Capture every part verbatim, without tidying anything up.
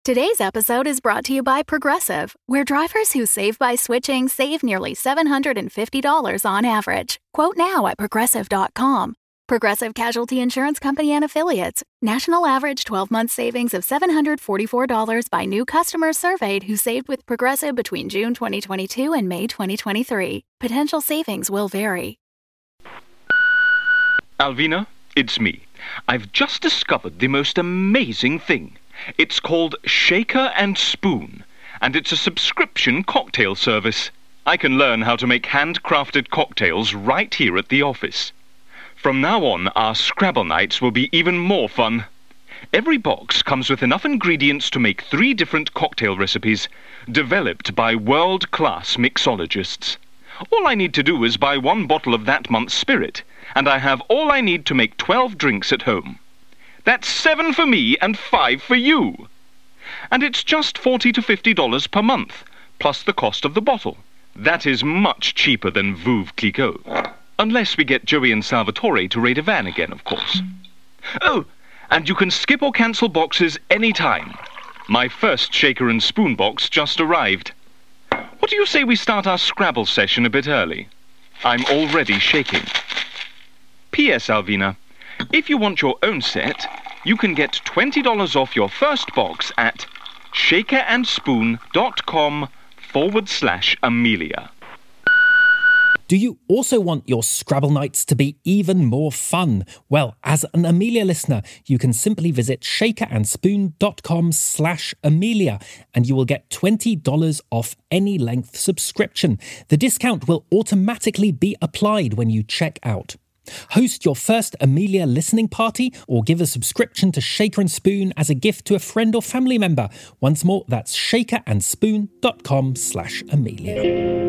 Today's episode is brought to you by Progressive, where drivers who save by switching save nearly seven hundred fifty dollars on average. Quote now at progressive dot com. Progressive Casualty Insurance Company and Affiliates. National average twelve-month savings of seven hundred forty-four dollars by new customers surveyed who saved with Progressive between June twenty twenty-two and May twenty twenty-three. Potential savings will vary. Alvina, it's me. I've just discovered the most amazing thing. It's called Shaker and Spoon, and it's a subscription cocktail service. I can learn how to make handcrafted cocktails right here at the office. From now on, our Scrabble nights will be even more fun. Every box comes with enough ingredients to make three different cocktail recipes, developed by world-class mixologists. All I need to do is buy one bottle of that month's spirit, and I have all I need to make twelve drinks at home. That's seven for me and five for you. And it's just forty to fifty dollars per month, plus the cost of the bottle. That is much cheaper than Veuve Clicquot. Unless we get Joey and Salvatore to raid a van again, of course. Oh, and you can skip or cancel boxes any time. My first Shaker and Spoon box just arrived. What do you say we start our Scrabble session a bit early? I'm already shaking. P S. Alvina, if you want your own set, you can get twenty dollars off your first box at shakerandspoon.com forward slash Amelia. Do you also want your Scrabble nights to be even more fun? Well, as an Amelia listener, you can simply visit shakerandspoon.com slash Amelia and you will get twenty dollars off any length subscription. The discount will automatically be applied when you check out. Host your first Amelia listening party or give a subscription to Shaker and Spoon as a gift to a friend or family member. Once more, that's shakerandspoon.com slash Amelia.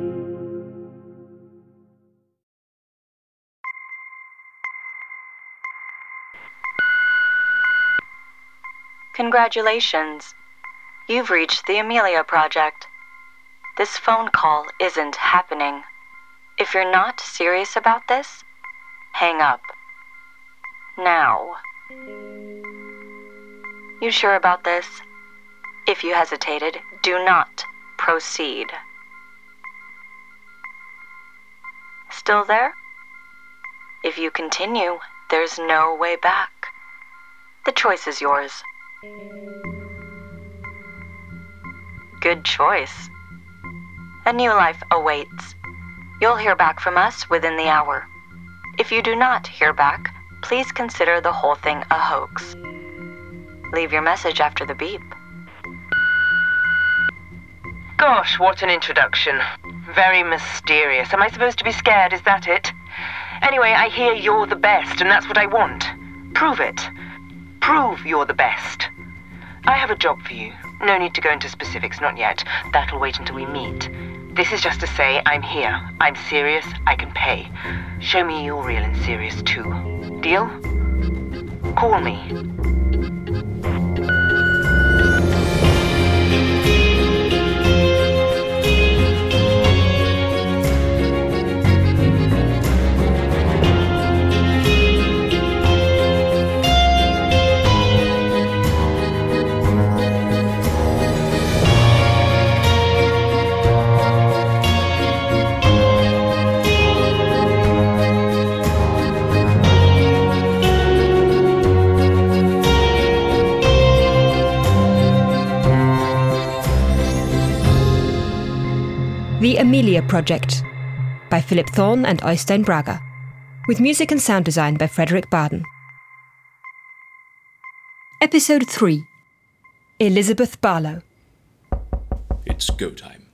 Congratulations. You've reached the Amelia Project. This phone call isn't happening. If you're not serious about this, hang up. Now. You sure about this? If you hesitated, do not proceed. Still there? If you continue, there's no way back. The choice is yours. Good choice. A new life awaits. You'll hear back from us within the hour. If you do not hear back, please consider the whole thing a hoax. Leave your message after the beep. Gosh, what an introduction. Very mysterious. Am I supposed to be scared? Is that it? Anyway, I hear you're the best, and that's what I want. Prove it. Prove you're the best. I have a job for you. No need to go into specifics, not yet. That'll wait until we meet. This is just to say I'm here. I'm serious. I can pay. Show me you're real and serious too. Deal? Call me. The Amelia Project by Philip Thorne and Øystein Brage, with music and sound design by Frederick Barden. Episode three. Elizabeth Barlow. It's go time.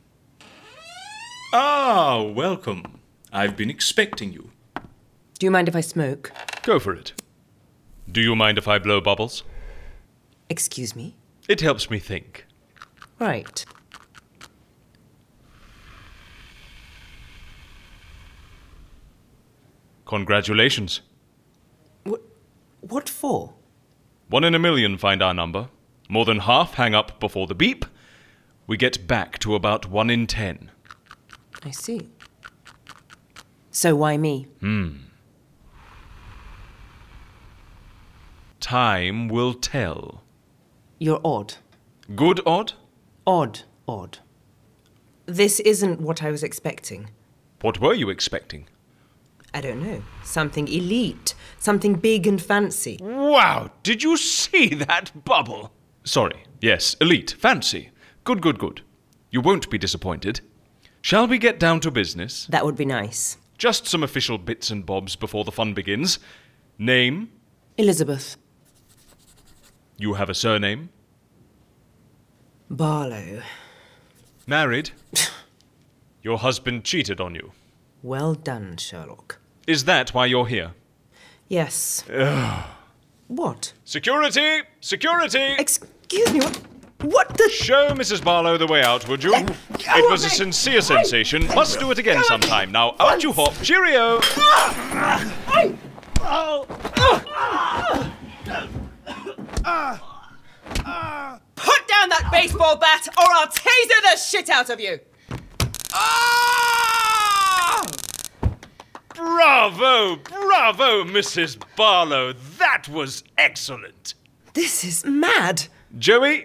Ah, welcome. I've been expecting you. Do you mind if I smoke? Go for it. Do you mind if I blow bubbles? Excuse me? It helps me think. Right. Congratulations. What, what for? One in a million find our number. More than half hang up before the beep. We get back to about one in ten. I see. So why me? Hmm. Time will tell. You're odd. Good odd? Odd, odd. This isn't what I was expecting. What were you expecting? I don't know. Something elite. Something big and fancy. Wow, did you see that bubble? Sorry, yes, elite, fancy. Good, good, good. You won't be disappointed. Shall we get down to business? That would be nice. Just some official bits and bobs before the fun begins. Name? Elizabeth. You have a surname? Barlow. Married? Your husband cheated on you. Well done, Sherlock. Is that why you're here? Yes. What? Security! Security! Excuse me, what? What the... Show Missus Barlow the way out, would you? Let It was a sincere sensation. Must do it again sometime. Now, out you hop. Cheerio! Put down that baseball bat or I'll taser the shit out of you! Bravo! Bravo, Missus Barlow! That was excellent! This is mad. Joey?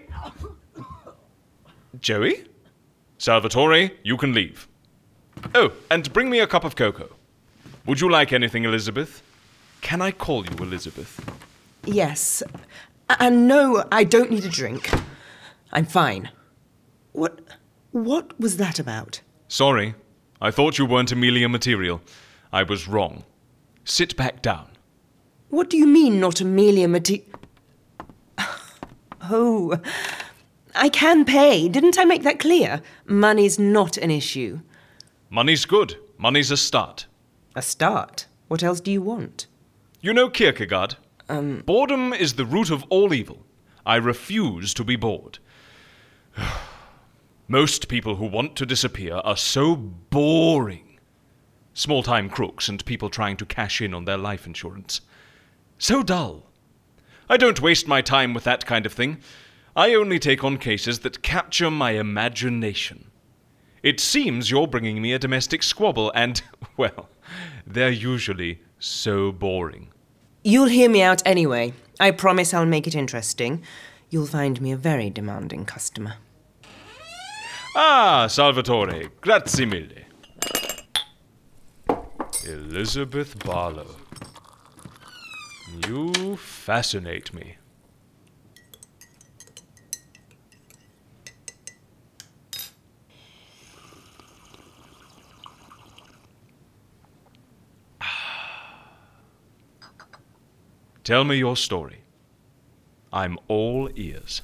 Joey? Salvatore, you can leave. Oh, and bring me a cup of cocoa. Would you like anything, Elizabeth? Can I call you Elizabeth? Yes. And no, I don't need a drink. I'm fine. What... what was that about? Sorry. I thought you weren't Amelia material. I was wrong. Sit back down. What do you mean, not Amelia Mati... Oh, I can pay. Didn't I make that clear? Money's not an issue. Money's good. Money's a start. A start? What else do you want? You know Kierkegaard? Um... Boredom is the root of all evil. I refuse to be bored. Most people who want to disappear are so boring. Small-time crooks and people trying to cash in on their life insurance. So dull. I don't waste my time with that kind of thing. I only take on cases that capture my imagination. It seems you're bringing me a domestic squabble and, well, they're usually so boring. You'll hear me out anyway. I promise I'll make it interesting. You'll find me a very demanding customer. Ah, Salvatore, grazie mille. Elizabeth Barlow. You fascinate me. Tell me your story. I'm all ears.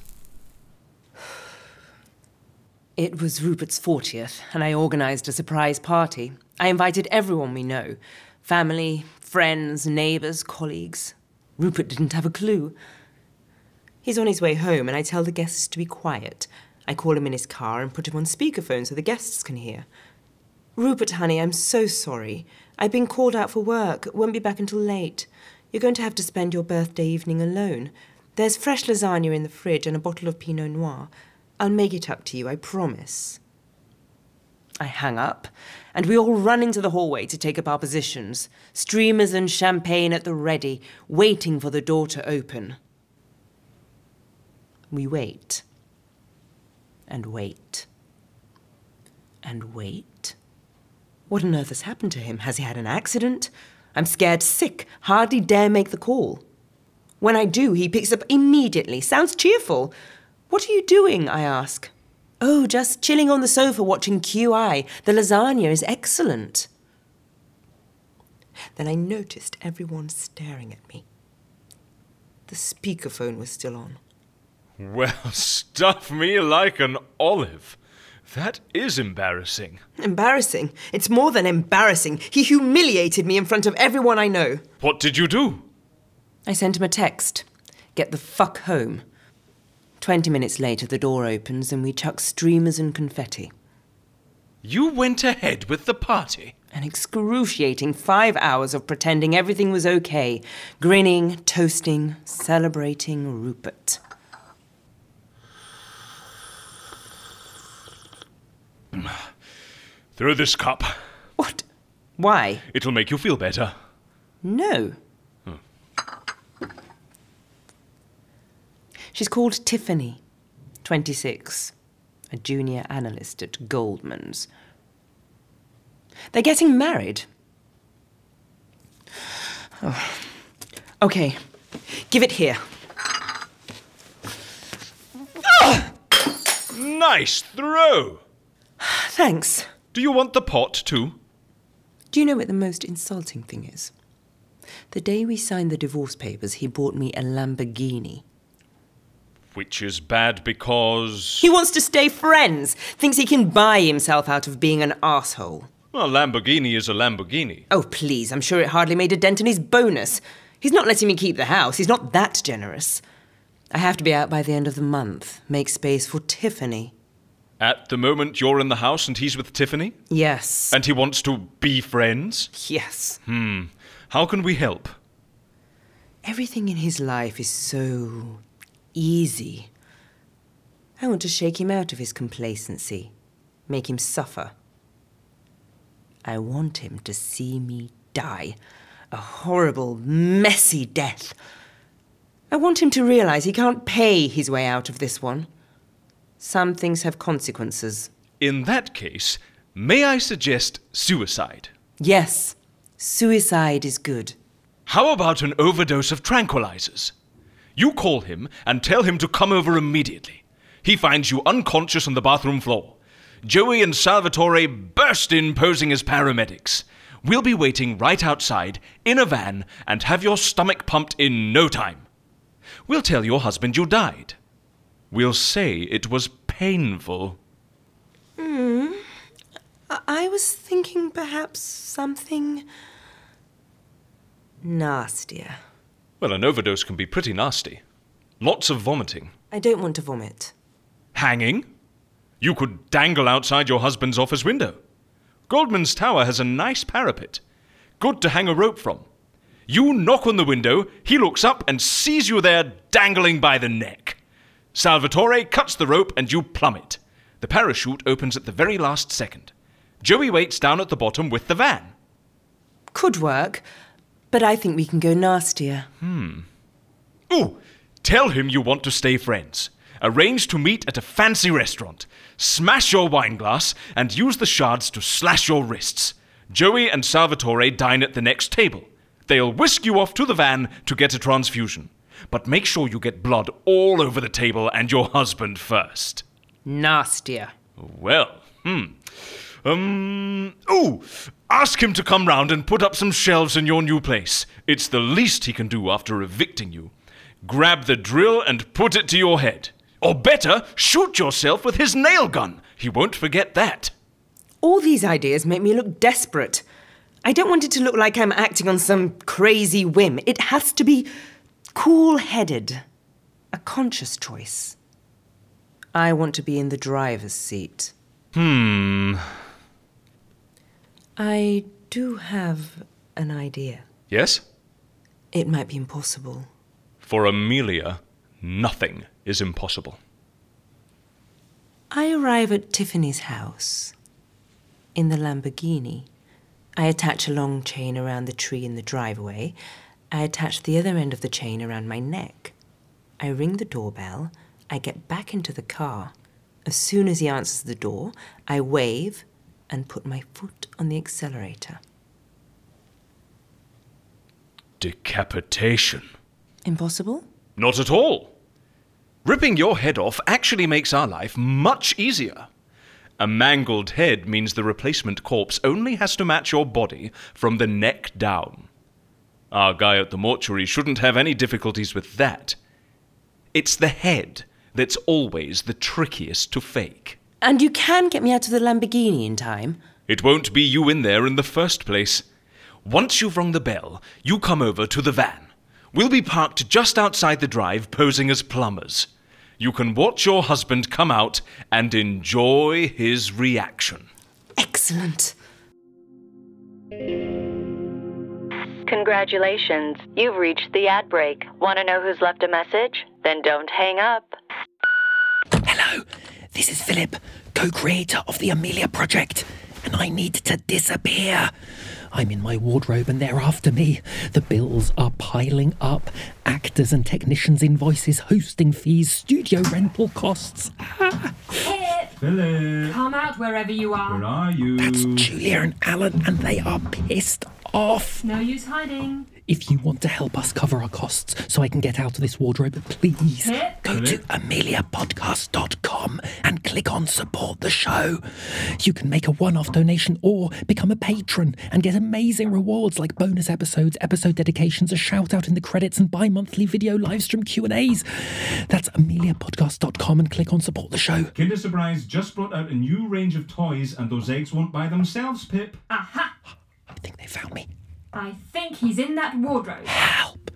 It was Rupert's fortieth, and I organised a surprise party. I invited everyone we know. Family, friends, neighbours, colleagues. Rupert didn't have a clue. He's on his way home, and I tell the guests to be quiet. I call him in his car and put him on speakerphone so the guests can hear. Rupert, honey, I'm so sorry. I've been called out for work. Won't be back until late. You're going to have to spend your birthday evening alone. There's fresh lasagna in the fridge and a bottle of Pinot Noir. I'll make it up to you, I promise. I hang up, and we all run into the hallway to take up our positions, streamers and champagne at the ready, waiting for the door to open. We wait. And wait. And wait. What on earth has happened to him? Has he had an accident? I'm scared sick, hardly dare make the call. When I do, he picks up immediately, sounds cheerful. What are you doing? I ask. Oh, just chilling on the sofa watching Q I. The lasagna is excellent. Then I noticed everyone staring at me. The speakerphone was still on. Well, stuff me like an olive. That is embarrassing. Embarrassing? It's more than embarrassing. He humiliated me in front of everyone I know. What did you do? I sent him a text. Get the fuck home. Twenty minutes later, the door opens and we chuck streamers and confetti. You went ahead with the party? An excruciating five hours of pretending everything was okay. Grinning, toasting, celebrating Rupert. Throw this cup. What? Why? It'll make you feel better. No. Hmm. She's called Tiffany. twenty-six. A junior analyst at Goldman's. They're getting married. Oh. Okay, give it here. Nice throw! Thanks. Do you want the pot too? Do you know what the most insulting thing is? The day we signed the divorce papers, he bought me a Lamborghini. Which is bad because... He wants to stay friends. Thinks he can buy himself out of being an arsehole. A Lamborghini is a Lamborghini. Oh, please, I'm sure it hardly made a dent in his bonus. He's not letting me keep the house. He's not that generous. I have to be out by the end of the month. Make space for Tiffany. At the moment, you're in the house and he's with Tiffany? Yes. And he wants to be friends? Yes. Hmm. How can we help? Everything in his life is so easy. I want to shake him out of his complacency. Make him suffer. I want him to see me die. A horrible, messy death. I want him to realize he can't pay his way out of this one. Some things have consequences. In that case, may I suggest suicide? Yes, suicide is good. How about an overdose of tranquilizers? You call him and tell him to come over immediately. He finds you unconscious on the bathroom floor. Joey and Salvatore burst in posing as paramedics. We'll be waiting right outside, in a van, and have your stomach pumped in no time. We'll tell your husband you died. We'll say it was painful. Hmm. I was thinking perhaps something nastier. Well, an overdose can be pretty nasty. Lots of vomiting. I don't want to vomit. Hanging? You could dangle outside your husband's office window. Goldman's Tower has a nice parapet. Good to hang a rope from. You knock on the window, he looks up and sees you there dangling by the neck. Salvatore cuts the rope and you plummet. The parachute opens at the very last second. Joey waits down at the bottom with the van. Could work, but I think we can go nastier. Hmm. Ooh, tell him you want to stay friends. Arrange to meet at a fancy restaurant. Smash your wine glass and use the shards to slash your wrists. Joey and Salvatore dine at the next table. They'll whisk you off to the van to get a transfusion. But make sure you get blood all over the table and your husband first. Nastier. Well, hmm. Um, ooh, ask him to come round and put up some shelves in your new place. It's the least he can do after evicting you. Grab the drill and put it to your head. Or better, shoot yourself with his nail gun. He won't forget that. All these ideas make me look desperate. I don't want it to look like I'm acting on some crazy whim. It has to be cool-headed. A conscious choice. I want to be in the driver's seat. Hmm. I do have an idea. Yes? It might be impossible. For Amelia, nothing is impossible. I arrive at Tiffany's house in the Lamborghini. I attach a long chain around the tree in the driveway. I attach the other end of the chain around my neck. I ring the doorbell. I get back into the car. As soon as he answers the door, I wave and put my foot on the accelerator. Decapitation. Impossible? Not at all. Ripping your head off actually makes our life much easier. A mangled head means the replacement corpse only has to match your body from the neck down. Our guy at the mortuary shouldn't have any difficulties with that. It's the head that's always the trickiest to fake. And you can get me out of the Lamborghini in time? It won't be you in there in the first place. Once you've rung the bell, you come over to the van. We'll be parked just outside the drive, posing as plumbers. You can watch your husband come out and enjoy his reaction. Excellent. Congratulations. You've reached the ad break. Want to know who's left a message? Then don't hang up. Hello, this is Philip, co-creator of the Amelia Project. and I need to disappear. I'm in my wardrobe and they're after me. The bills are piling up. Actors and technicians' invoices, hosting fees, studio rental costs. Ah. Philip! Come out wherever you are. Where are you? That's Julia and Alan, and they are pissed off. No use hiding. If you want to help us cover our costs so I can get out of this wardrobe, please Pip? go to Philip? amelia podcast dot com and click on support the show. You can make a one-off donation or become a patron and get amazing rewards like bonus episodes, episode dedications, a shout-out in the credits and bi-monthly video livestream Q and A's. That's amelia podcast dot com and click on support the show. Kinder Surprise just brought out a new range of toys, and those eggs won't buy themselves, Pip. Aha! I think they found me. I think he's in that wardrobe. Help.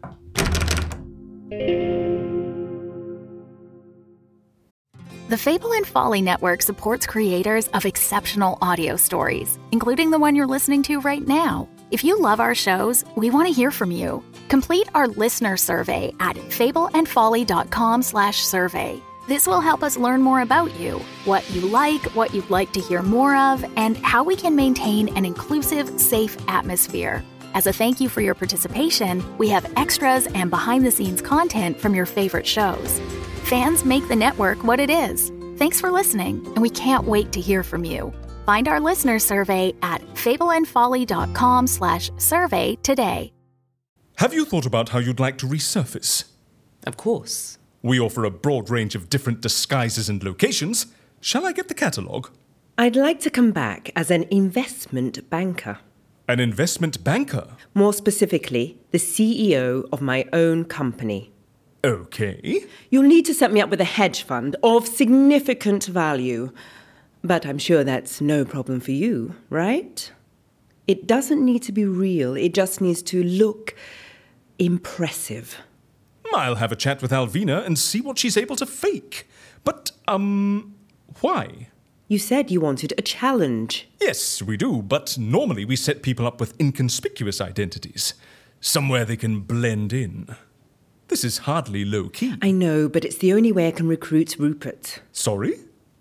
The Fable and Folly Network supports creators of exceptional audio stories, including the one you're listening to right now. If you love our shows, we want to hear from you. Complete our listener survey at fable and folly dot com slash survey. This will help us learn more about you, what you like, what you'd like to hear more of, and how we can maintain an inclusive, safe atmosphere. As a thank you for your participation, we have extras and behind-the-scenes content from your favorite shows. Fans make the network what it is. Thanks for listening, and we can't wait to hear from you. Find our listener survey at fable and folly dot com slash survey today. Have you thought about how you'd like to resurface? Of course. We offer a broad range of different disguises and locations. Shall I get the catalogue? I'd like to come back as an investment banker. An investment banker? More specifically, the C E O of my own company. Okay. You'll need to set me up with a hedge fund of significant value. But I'm sure that's no problem for you, right? It doesn't need to be real. It just needs to look impressive. I'll have a chat with Alvina and see what she's able to fake. But, um, why? You said you wanted a challenge. Yes, we do, but normally we set people up with inconspicuous identities. Somewhere they can blend in. This is hardly low-key. I know, but it's the only way I can recruit Rupert. Sorry?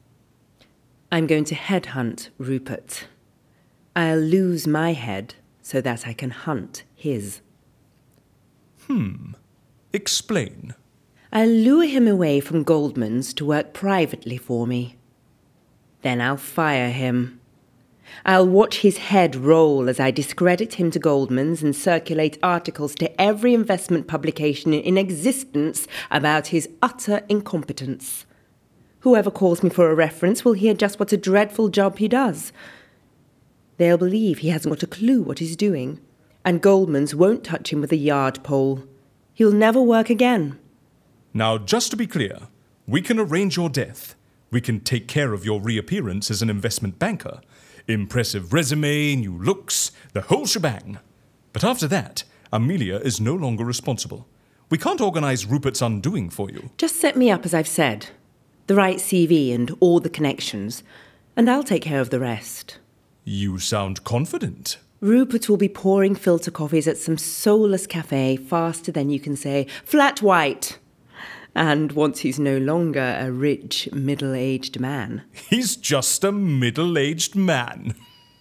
I'm going to headhunt Rupert. I'll lose my head so that I can hunt his. Hmm. Explain. I'll lure him away from Goldman's to work privately for me. Then I'll fire him. I'll watch his head roll as I discredit him to Goldman's and circulate articles to every investment publication in existence about his utter incompetence. Whoever calls me for a reference will hear just what a dreadful job he does. They'll believe he hasn't got a clue what he's doing, and Goldman's won't touch him with a yard pole. He'll never work again. Now, just to be clear, we can arrange your death. We can take care of your reappearance as an investment banker. Impressive resume, new looks, the whole shebang. But after that, Amelia is no longer responsible. We can't organize Rupert's undoing for you. Just set me up as I've said. The right C V and all the connections, and I'll take care of the rest. You sound confident. Rupert will be pouring filter coffees at some soulless cafe faster than you can say, flat white. And once he's no longer a rich, middle-aged man. He's just a middle-aged man.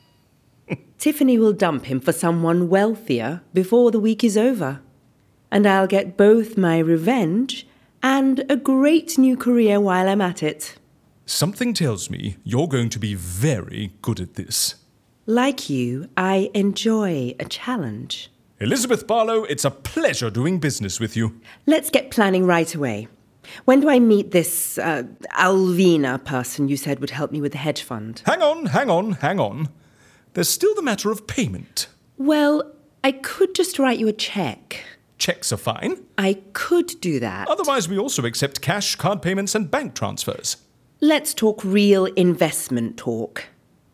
Tiffany will dump him for someone wealthier before the week is over. And I'll get both my revenge and a great new career while I'm at it. Something tells me you're going to be very good at this. Like you, I enjoy a challenge. Elizabeth Barlow, it's a pleasure doing business with you. Let's get planning right away. When do I meet this uh, Alvina person you said would help me with the hedge fund? Hang on, hang on, hang on. There's still the matter of payment. Well, I could just write you a check. Checks are fine. I could do that. Otherwise, we also accept cash, card payments, and bank transfers. Let's talk real investment talk.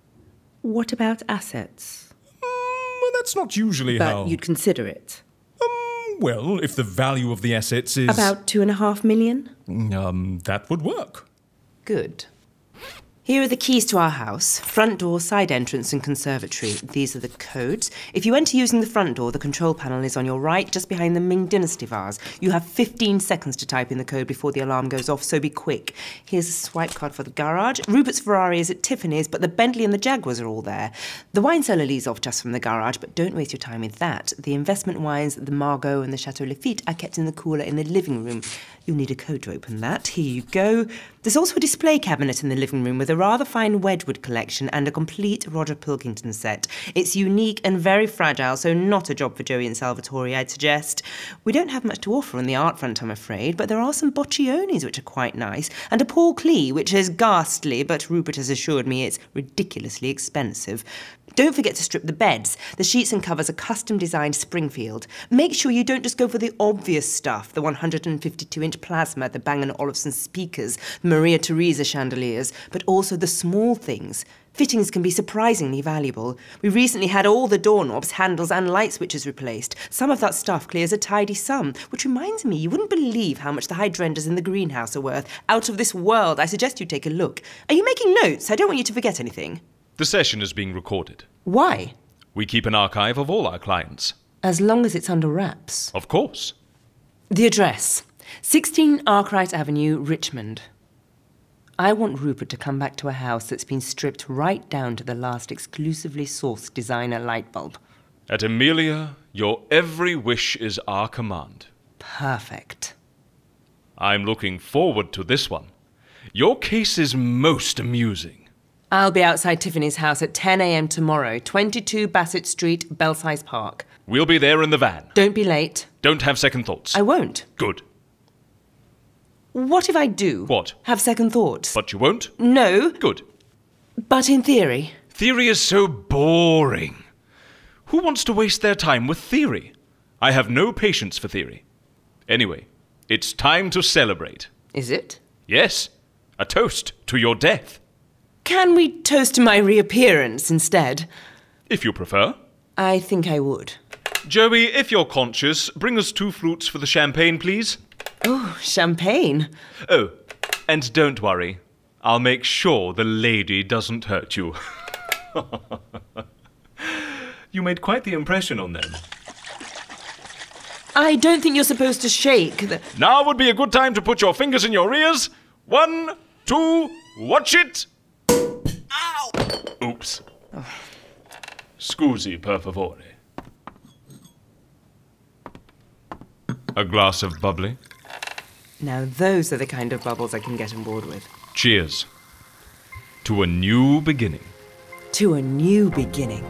What about assets? Mm, well, that's not usually but how... But you'd consider it? Um, well, if the value of the assets is... About two and a half million? Um, that would work. Good. Here are the keys to our house. Front door, side entrance and conservatory. These are the codes. If you enter using the front door, the control panel is on your right, just behind the Ming Dynasty vase. You have fifteen seconds to type in the code before the alarm goes off, so be quick. Here's a swipe card for the garage. Rupert's Ferrari is at Tiffany's, but the Bentley and the Jaguars are all there. The wine cellar leads off just from the garage, but don't waste your time with that. The investment wines, the Margaux and the Chateau Lafite, are kept in the cooler in the living room. You'll need a code to open that. Here you go. There's also a display cabinet in the living room with a rather fine Wedgwood collection and a complete Roger Pilkington set. It's unique and very fragile, so not a job for Joey and Salvatore, I'd suggest. We don't have much to offer on the art front, I'm afraid, but there are some Boccionis which are quite nice, and a Paul Klee, which is ghastly, but Rupert has assured me it's ridiculously expensive. Don't forget to strip the beds. The sheets and covers are custom-designed Springfield. Make sure you don't just go for the obvious stuff, the one hundred fifty-two inch plasma, the Bang and Olufsen speakers, the Maria Theresa chandeliers, but also the small things. Fittings can be surprisingly valuable. We recently had all the doorknobs, handles and light switches replaced. Some of that stuff clears a tidy sum, which reminds me, you wouldn't believe how much the hydrangeas in the greenhouse are worth. Out of this world. I suggest you take a look. Are you making notes? I don't want you to forget anything. The session is being recorded. Why? We keep an archive of all our clients. As long as it's under wraps. Of course. The address. sixteen Arkwright Avenue, Richmond. I want Rupert to come back to a house that's been stripped right down to the last exclusively sourced designer light bulb. At Amelia, your every wish is our command. Perfect. I'm looking forward to this one. Your case is most amusing. I'll be outside Tiffany's house at ten a.m. tomorrow, twenty-two Bassett Street, Belsize Park. We'll be there in the van. Don't be late. Don't have second thoughts. I won't. Good. What if I do? What? Have second thoughts. But you won't? No. Good. But in theory. Theory is so boring. Who wants to waste their time with theory? I have no patience for theory. Anyway, it's time to celebrate. Is it? Yes. A toast to your death. Can we toast to my reappearance instead? If you prefer. I think I would. Joey, if you're conscious, bring us two flutes for the champagne, please. Oh, champagne. Oh, and don't worry. I'll make sure the lady doesn't hurt you. You made quite the impression on them. I don't think you're supposed to shake. The... Now would be a good time to put your fingers in your ears. One, two, watch it. Ow! Oops. Oh. Scusi, per favore. A glass of bubbly. Now those are the kind of bubbles I can get on board with. Cheers. To a new beginning. To a new beginning.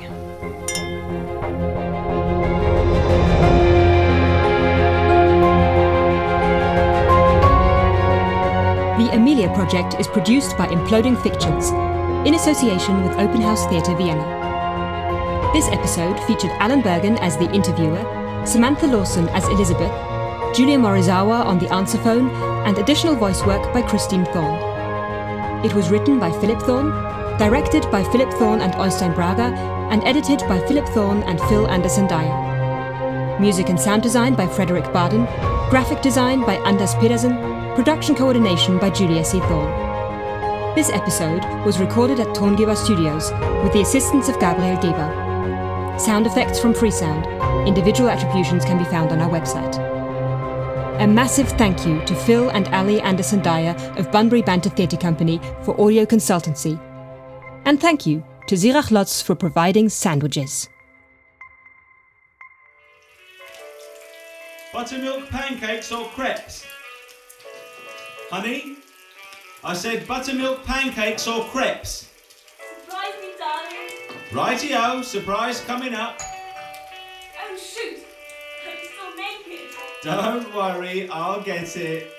The Amelia Project is produced by Imploding Fictions, in association with Open House Theatre Vienna. This episode featured Alan Bergen as the interviewer, Samantha Lawson as Elizabeth, Julia Morizawa on the answer phone, and additional voice work by Christine Thorne. It was written by Philip Thorne, directed by Philip Thorne and Øystein Braga, and edited by Philip Thorne and Phil Anderson Dyer. Music and sound design by Frederick Barden, graphic design by Anders Pedersen, production coordination by Julia C. Thorne. This episode was recorded at Tongiva Studios with the assistance of Gabriel Geber. Sound effects from Freesound. Individual attributions can be found on our website. A massive thank you to Phil and Ali Anderson Dyer of Bunbury Banter Theatre Company for audio consultancy. And thank you to Zirach Lotz for providing sandwiches. Buttermilk pancakes or crepes? Honey? I said buttermilk pancakes or crepes? Surprise me, darling. Righty-o, surprise coming up. Oh, shoot. I'm still naked. Don't worry, I'll get it.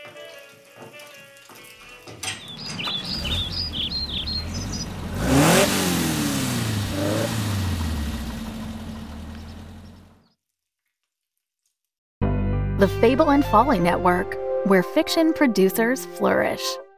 The Fable and Folly Network, where fiction producers flourish.